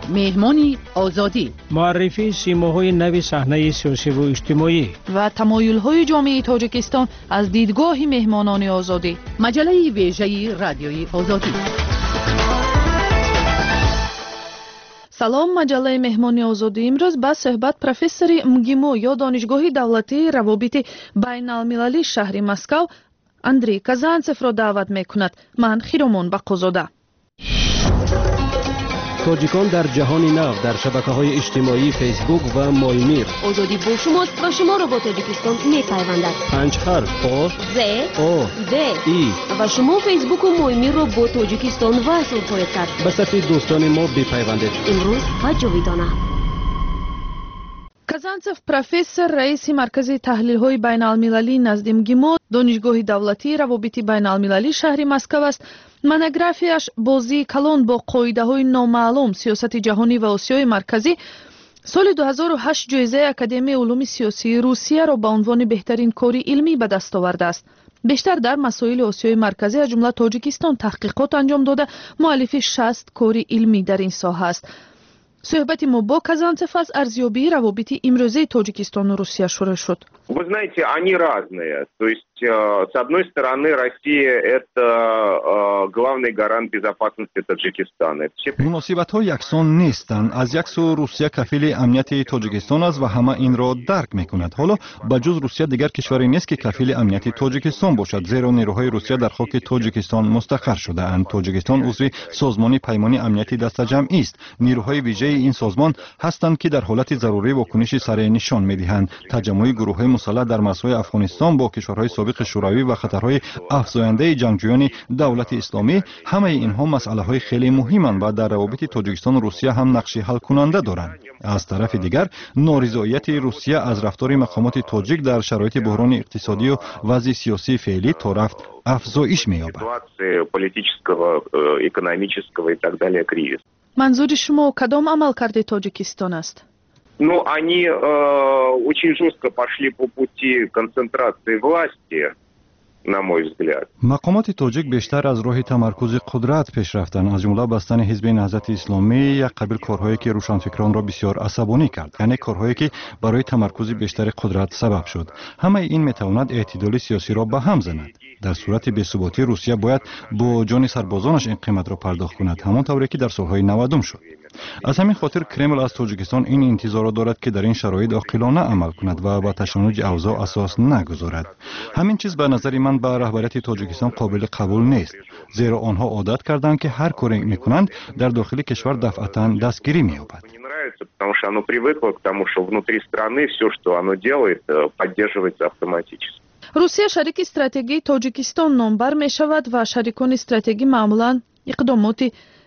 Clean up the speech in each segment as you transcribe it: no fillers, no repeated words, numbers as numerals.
مهمانی آزادی، معرفی سیماهای نو صحنه سیاسی و اجتماعی و تمایل‌های جامعه تاجیکستان از دیدگاه مهمانان آزادی. مجله ویژه رادیوی آزادی. سلام، مجله مهمانی آزادی امروز با صحبت پروفسور مگیمو یا دانشگاه دولتی روابط بین المللی شهر مسکو اندری казанцев را دعوت میکند. من خیرمان بقازاده. تاجیکان در جهان نو در شبکه‌های اجتماعی فیسبوک و مایمیر. آزادی با شماست و شما را با تاجیکستان میپیوندد. 5 حرف آ ز او د ای و شما فیسبوک و مایمیر را با تاجیکستان وصل خواهید کرد. به صفحه دوستان ما بپیوندید. امروز و جاویدانه. казанцев профессор, раиси маркази таҳлилҳои байналмилалӣ назди МГИМО, донишгоҳи давлатии равобити байналмилалӣ шаҳри Москав аст. монографияш бозии калон бо қоидаҳои номаълум, сиёсати ҷаҳонӣ ва Осиёи марказӣ соли 2008 ҷоизаи Академияи улуми сиёсии Русияро ба унвони беҳтарин кори илмӣ ба даст овардааст. бештар дар масоили Осиёи марказӣ аз ҷумла Тоҷикистон таҳқиқот анҷом дода муаллифи 60 кори илмӣ дар ин соҳа аст. صحبت ما با казанцев از ارزیابی روابط امروزی تاجیکستان و روسیه شروع شد. Вы знаете, они разные. То есть, с одной стороны, Россия – это главный гарант безопасности Таджикистана. مناسبت‌ها یکسان نیستند. از یک سو روسیه کفیل امنیت تاجیکستان است و همه این را درک می‌کند. حالا بجز روسیه دیگر کشوری نیست که کفیل امنیت تاجیکستان باشد، زیرا نیروهای روسیه در خاک تاجیکستان مستقر شده‌اند. تاجیکستان عضو سازمان پیمانی امنیتی دست جمعی است. نیروهای ویژه این سازمان هستند که در حالت ضروری واکنش سریع نشان می‌دهند. تجمع گروه‌های مسلح در مرزهای افغانستان با کشورهای سابق شوروی و خطرهای افزاینده جنگجویان دولت اسلامی، همه اینها مسئله‌های خیلی مهمند و در روابط تاجیکستان و روسیه هم نقش حل کننده دارند. از طرف دیگر نارضایتی روسیه از رفتار مقامات تاجیک در شرایط بحران اقتصادی و وضع سیاسی فعلی تا رفت افزایش می‌یابد. منظور شما کدام عملکرد تاجیکستان است؟ Ну, они очень жестко пошли по пути концентрации власти, на мой взгляд. مقامات تاجیک بیشتر از راه تمرکز قدرت پیش رفتند، از جمله بستن حزب نهضت اسلامی، یک قبیل کارهایی که روشنفکران را بسیار عصبانی کرد، یعنی کارهایی که برای تمرکز بیشتر قدرت سبب شد. همه این میتواند اعتدال سیاسی را به هم زند. در صورت بی‌ثباتی روسیه باید با جان سربازانش این قیمت را پرداخت کند، همانطوری که در سالهای 90 شد. از همین خاطر کرمل از تاجیکستان این انتظار را دارد که در این شرایط عاقلانه عمل کند و با تشنج اوضاع اساس نگذارد. همین چیز به نظر من به رهبریت تاجیکستان قابل قبول نیست، زیرا آنها عادت کردند که هر کاری میکنند در داخل کشور دفعتاً دستگیری می‌یابد. Потому что оно привыкло к тому, что внутри страны все, что оно делает, поддерживается автоматически. روسیه شریک استراتژی تاجیکستان نامبر می شود و شریکان استراتژی معمولاً اقدامات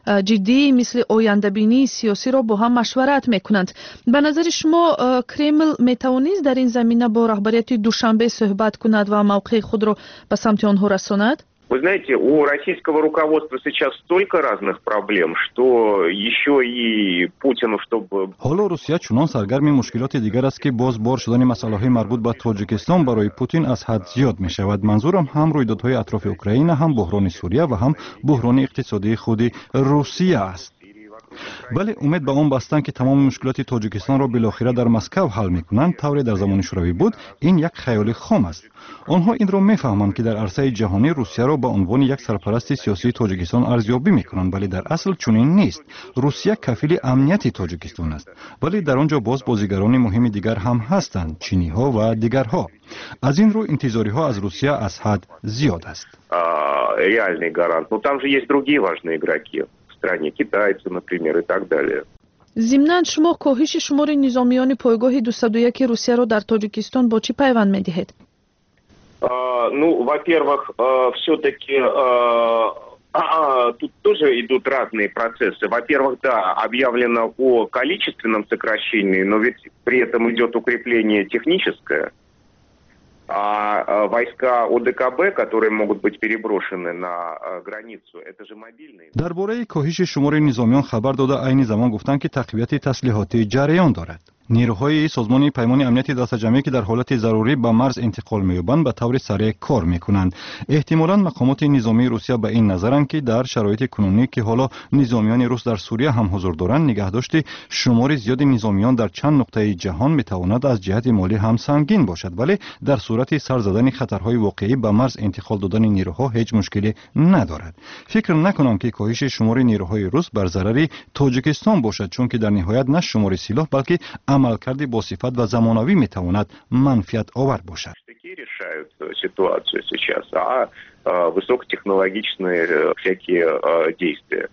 جدی مثل آینده‌بینی سیاسی را با هم مشورت میکنند. به نظر شما کرمل میتوانست در این زمینه با رهبریت دوشنبه صحبت کند و موقع خود را به سمت آنها رساند؟ Вы знаете, у российского руководства сейчас столько разных проблем, что еще и Путину, чтобы... حالا روسیه چنان سرگرم مشکلات دیگر است که باز بار شدن مسائل مربوط به تاجیکستان برای پوتین از حد زیاد می شود. منظورم هم رویدادهای اطراف اوکراین، هم بحران سوریه و هم بحران اقتصادی خود روسیه است. ولی امید به آن بستند که تمام مشکلات تاجیکستان را بالاخره در مسکو حل میکنند، طوری در زمان شوروی بود. این یک خیال خام است. آنها این را میفهمند که در عرصه جهانی روسیه را به عنوان یک سرپرست سیاسی تاجیکستان ارزیابی میکنند، ولی در اصل چنین نیست. روسیه کفیل امنیت تاجیکستان است، ولی در آنجا باز بازیگران مهم دیگر هم هستند، چینی ها و دیگرها. از این رو انتظاری ها از روسیه از حد زیاد است. Реальный гарант. Но там же есть другие важные игроки. стране, китайцы, например, и так далее. ضمناً شما کاهش شمار نظامیان پایگاه 201 روسیه را در تاجیکستان با چی پیوند می‌دهید؟ Ну, во-первых, все-таки тут тоже идут разные процессы. Во-первых, да, объявлено о количественном сокращении, но ведь при этом идет укрепление техническое. А войска ОДКБ, которые могут быть переброшены на границу, это же мобильные. درباره کاهش شمار نظامیان خبر داده عین زمان گفتند که تقویت تسلیحاتی جریان دارد. نیروهای سازمان پیمان امنیت دستجمعی که در حالت ضروری به مرز انتقال می‌یابند به طور سریع کار می‌کنند. احتمالاً مقامات نظامی روسیه به این نظرند که در شرایط کنونی که حالا نظامیان روس در سوریه هم حضور دارند، نگهداشت شمار زیاد نظامیان در چند نقطه جهان می‌تواند از جهت مالی هم سنگین باشد، ولی در صورت سر زدن خطرهای واقعی به مرز انتقال دادن نیروها هیچ مشکلی ندارد. فکر نکنم که کاهش شمار نیروهای روس بر ضرر تاجیکستان باشد، چون که در نهایت نه شمار سلاح بلکه عملکرد با صفت و زمانوی میتواند منفعت آور باشد. Решают ситуацию сейчас, а высокотехнологичные всякие действия.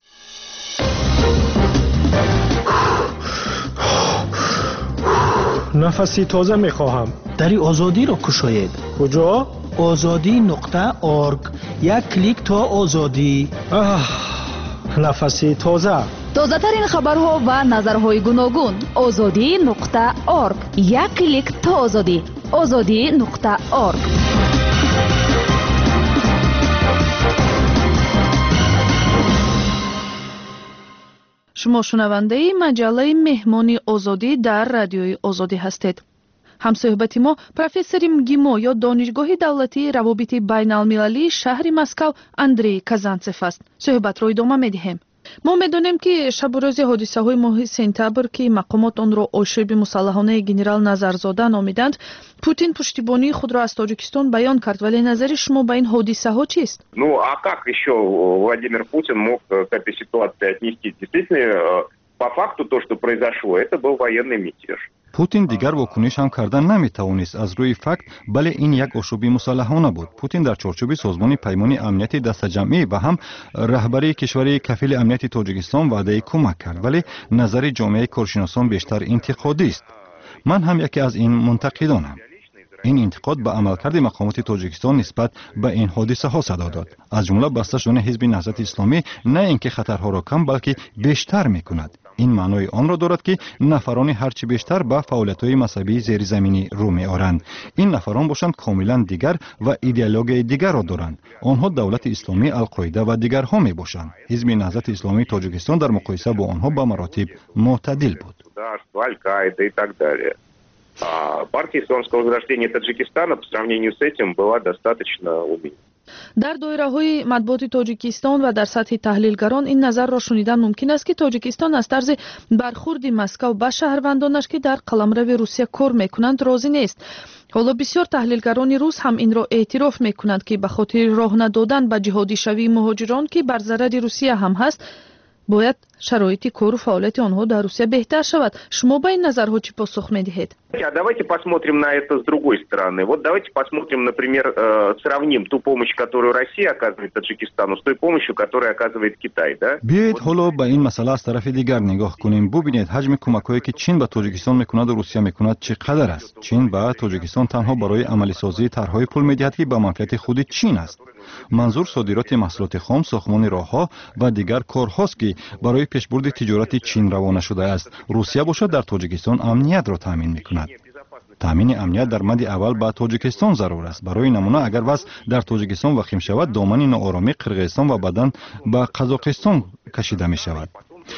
نفسی تازه میخواهم. دری آزادی را کشاید. کجا؟ azadi.org. یک کلیک تا آزادی. نفسی تازه. تازه ترین خبرها و نظرهای گوناگون. azadi.org. یک کلیک تا آزادی. azadi.org. شما شنونده مجله مهمانی آزادی در رادیوی آزادی هستید. همصحبت ما پروفسور МГИМО یا دانشگاه دولتی روابط بین المللی شهر مسکو اندری کازانتسف است. صحبت را ادامه می‌دهیم. ما می‌دانیم که شب و روز حادثه‌های ماه سپتامبر که مقامات آن را آشوب مسلحانه گنرال نظرزاده نامیدند، پوتین پشتیبانی خود را از تاجیکستان بیان کرد، ولی نظر شما به این حادثه‌ها چیست؟ Ну, а как еще Владимир Путин мог к этой ситуации отнести? Действительно, по факту то, что произошло, это был военный мятеж. پوتین دیگر واکنش هم کردن نمیتوانست از روی فکت، بله این یک آشوبی مسلحانه بود. پوتین در چارچوب سازمان پیمان امنیت دستجمعی و هم رهبری کشور کفیل امنیت تاجیکستان وعده کمک کرد، ولی نظر جامعه کارشناسان بیشتر انتقادی است. من هم یکی از این منتقدانم. این انتقاد به عملکرد مقامات تاجیکستان نسبت به این حادثه ها صدا داد، از جمله بسته شدن حزب نهضت اسلامی نه اینکه خطرها را کم بلکه بیشتر میکند. این معنای آن را دارد که نفران هرچی بیشتر به فعالیت‌های مذهبی زیرزمینی رو می‌آورند. این نفران باشند کاملا دیگر و ایدئولوژی دیگر را دارند. آنها دولت اسلامی، القاعده و دیگرها میباشند. حزب نهضت اسلامی تاجیکستان در مقایسه با آنها به مراتب معتدل بود. Партия исламского возрождения Таджикистана по сравнению с этим была достаточно умеренной. در دایره‌های مطبوعات تاجیکستان و در سطح تحلیلگران این نظر را شنیدن ممکن است که تاجیکستان از طرز برخورد مسکو به شهروندانش که در قلمرو روسیه کار میکنند راضی نیست. حالا بسیار تحلیلگران روس هم این را اعتراف میکنند که به خاطر راه ندادن به جهادی شوی مهاجران که بر ضرر روسیه هم هست، باید شرایط کار و فعالیت آنها در روسیه بهتر شود. شما به این نظرها چی پاسخ میدهید؟ Давайте посмотрим на это с другой стороны. Вот давайте посмотрим, например, сравним ту помощь, которую Россия оказывает Таджикистану, с той помощью, которую оказывает Китай, да? بیایید حالا به این مسئله از طرف دیگر نگاه کنیم. ببینید حجم کمک‌هایی که چین به تاجیکستان میکند و روسیه میکند چقدر است. چین به تاجیکستان تنها برای عملی سازی طرح‌های پول میدهد که به منفعت خود چین است. منظور صادرات محصولات خام، ساختمان راه‌ها و دیگر کارهاست که برای پیشبرد تجارت چین روانه شده است. روسیه باشد در تاجیکستان امنیت را تامین میکند. تامین امنیت در مد اول به تاجیکستان ضرور است. برای نمونه اگر وضع در تاجیکستان وخیم شود، دامن ناآرامی قرقیزستان و بعداً به قزاقستان کشیده می شود.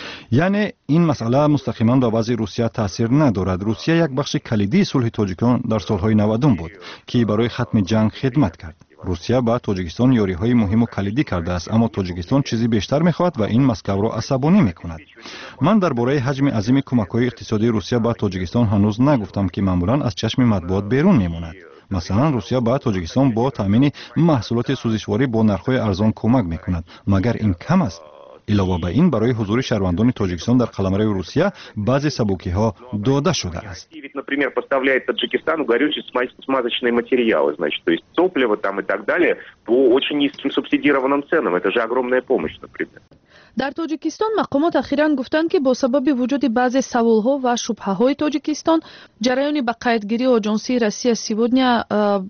یعنی این مسئله مستقیما به وضع روسیه تاثیر ندارد. روسیه یک بخش کلیدی صلح تاجیکستان در سالهای 90 بود که برای ختم جنگ خدمت کرد. روسیه با تاجیکستان یاری‌های مهم و کلیدی کرده است، اما تاجیکستان چیزی بیشتر می‌خواهد و این مسکو را عصبانی می‌کند. من درباره حجم عظیم کمک‌های اقتصادی روسیه با تاجیکستان هنوز نگفتم که معمولاً از چشم مطبوعات بیرون می‌ماند. مثلا روسیه با تاجیکستان با تامین محصولات سوزشواری با نرخ‌های ارزان کمک می‌کند. مگر این کم است؟ علاوه بر این برای حضور شهروندان تاجیکستان در قلمرو روسیه بعضی سبوکی‌ها داده شده است. Например, поставляет Таджикистану горючие смазочные материалы, значит, то есть топливо там и так далее по очень низким субсидированным ценам. Это же огромная помощь, например. در تاجیکستان مقامات اخیراً گفتند که با سبب وجود بعضی سوالها و شبهه‌های تاجیکستان، جریان به قیدگیری آژانسی روسیه سیودنیا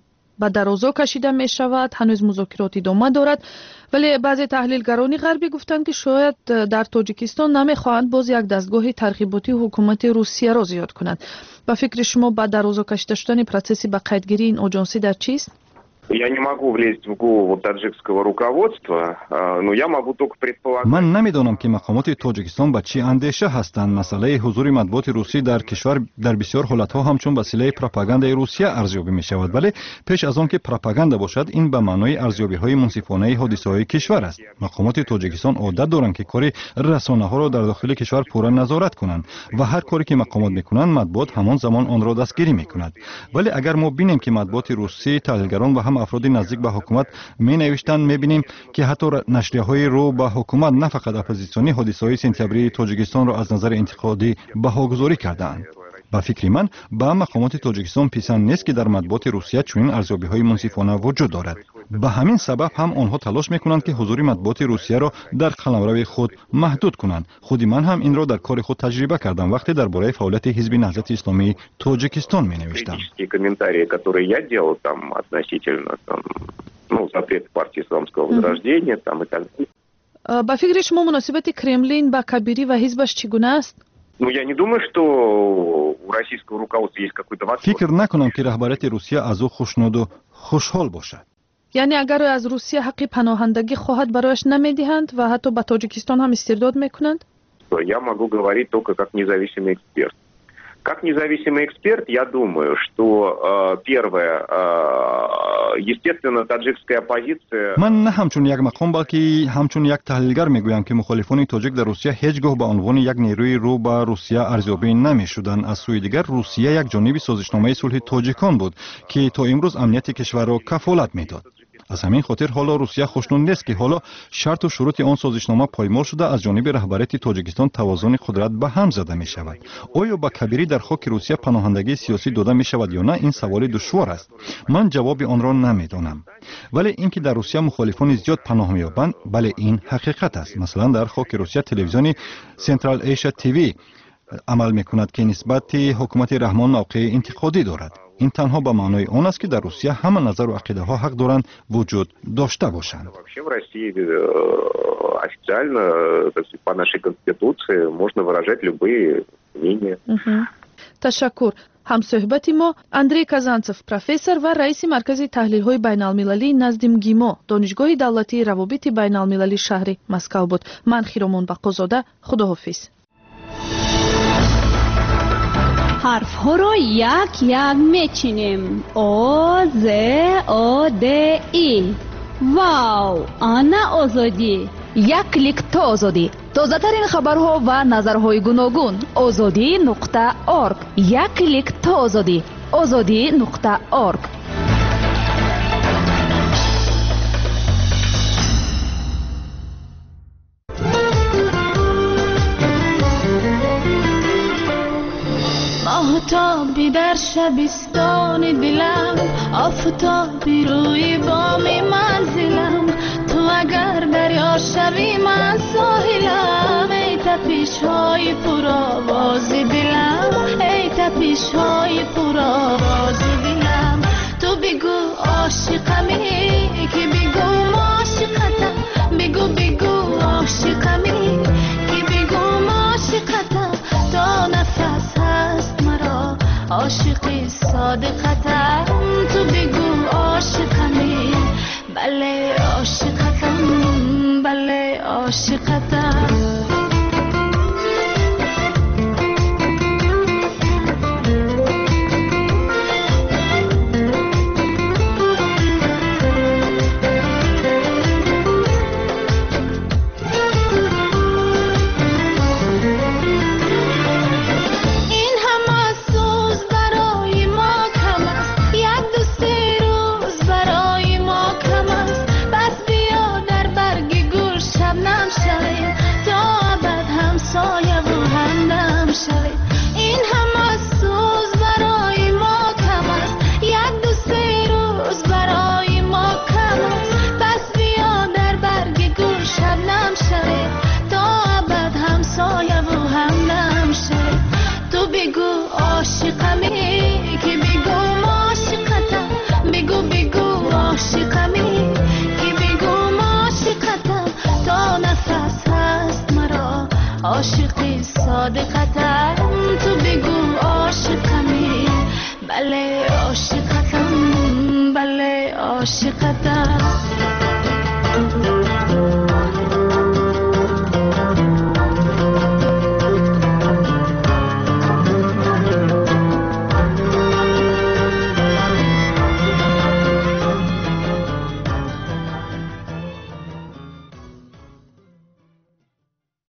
به درازا کشیده می شود. هنوز مذاکرات ادامه دارد، ولی بعضی تحلیلگران غربی گفتند که شاید در تاجیکستان نمیخواهند باز یک دستگاه ترغیباتی حکومت روسیه را زیاد کنند. با فکر شما با درازا کشیده شدن پروسس به قیدگیری این آژانسی در چیست؟ Я не могу влезть в голову таджикского руководства, но я могу только предполагать. من نمیدانم که مقامات تاجیکستان به چی اندیشه هستند. مسئله حضور مطبوعات روسی در کشور در بسیار حالتها همچون وسیله پروپاگاندای روسیه ارزیابی می شود، ولی پیش از آن که پروپاگاندا باشد این به معنای ارزیابی های منصفانه حادثه های کشور است. مقامات تاجیکستان عادت دارند که کار رسانه ها را در داخل کشور پورا نظارت کنند و هر کاری که مقامات میکنند مطبوعات همان زمان آن را دستگیری میکند. ولی اگر ما بینیم که مطبوعات روسی، تحلیلگران و هم افراد نزدیک به حکومت می نوشتند، میبینیم که حتی نشریه‌های رو به حکومت نه فقط اپوزیسیونی حادثه‌های سپتامبری تاجیکستان را از نظر انتقادی بهاگذاری کردند. با فکر من با مقامات تاجیکستان پسند نیست که در مطبوعات روسیه چنین ارزیابی‌های منصفانه وجود دارد. به همین سبب هم آنها تلاش میکنند که حضور مطبوعات روسیه را در قلمرو خود محدود کنند. خود من هم این را در کار خود تجربه کردم وقتی درباره فعالیت حزب نهضت اسلامی تاجیکستان می‌نوشتم. комментарии, которые я делал там относительно запрета партии исламского возрождения там и так далее. با فکر شما مناسبت کرملین با کبیری و حزبش چگونه است؟ Ну, я не думаю, что у российского руководства есть какой-то восторг. فکر نکنم که رهبریت روسیه از او خوشنود و خوشحال باشد. یعنی اگر از روسیه حق پناهندگی خواهد برایش نمیدهند و حتی به تاجیکستان هم استرداد میکنند؟ Я могу говорить только как независимый эксперт. Как независимый эксперт, я думаю, что первое, естественно, таджикская оппозиция... من نه همچون یک مقام بلکه همچون یک تحلیلگر میگویم که مخالفان تاجیک در روسیه هیچگاه به عنوان یک نیروی رو به روسیه ارزیابی نمیشدند. از سوی دیگر روسیه یک جانب سازشنامه صلح تاجیکان بود که تا امروز امنیت کشور را کفالت میداد. از همین خاطر حالا روسیه خوشنود نیست که حالا شرط و شروط آن سازشنامه پایمال شده از جانب رهبریت تاجیکستان توازن قدرت به هم زده می شود. آیا به کبیری در خاک روسیه پناهندگی سیاسی داده می شود یا نه؟ این سوال دشوار است. من جواب آن را نمیدانم. ولی اینکه در روسیه مخالفان زیاد پناه می‌یابند، بله این حقیقت است. مثلا در خاک روسیه تلویزیون سنترال ایشیا تیوی عمل می‌کند که نسبت حکومت رحمان موقع انتقادی دارد. این تنها به معنای آن است که در روسیه همه نظر و عقیده ها حق دارند وجود داشته باشند. Вообще в России официально, по нашей конституции, можно выражать любые мнения. تشکر. همصحبت ما اندری کازانتسوف پروفسور و رئیس مرکز تحلیل های بین المللی نزد مگیمو دانشگاه دولتی روابط بین المللی شهر مسکو بود. من خیرمون بقازاده، خداحافظ. حرف ها رو یک یک میچینیم. او ز او د ای. واو، آنا آزادی. یک کلیک تا آزادی. تازه ترین خبرها و نظرهای گوناگون. azadi.org. یک کلیک تا آزادی. azadi.org. آفتابی در شبستان دلم، آفتابی روی بام منزلم، تو اگر دریا شوی من ساحلم. ای تپش های پرآواز دلم، ای تپش های پرآواز دلم. تو بگو عاشقمی که بگو عاشقتم، بگو بگو عاشقمی که بگو عاشقتم. تا نفس هست مرا عاشقی صادقتم. تو بگو عاشقمی، بله عاشقتم، بله عاشقتم. عاشقی صادقتم. تو بگو عاشقمی، بله عاشقتم، بله عاشقتم. عاشقتم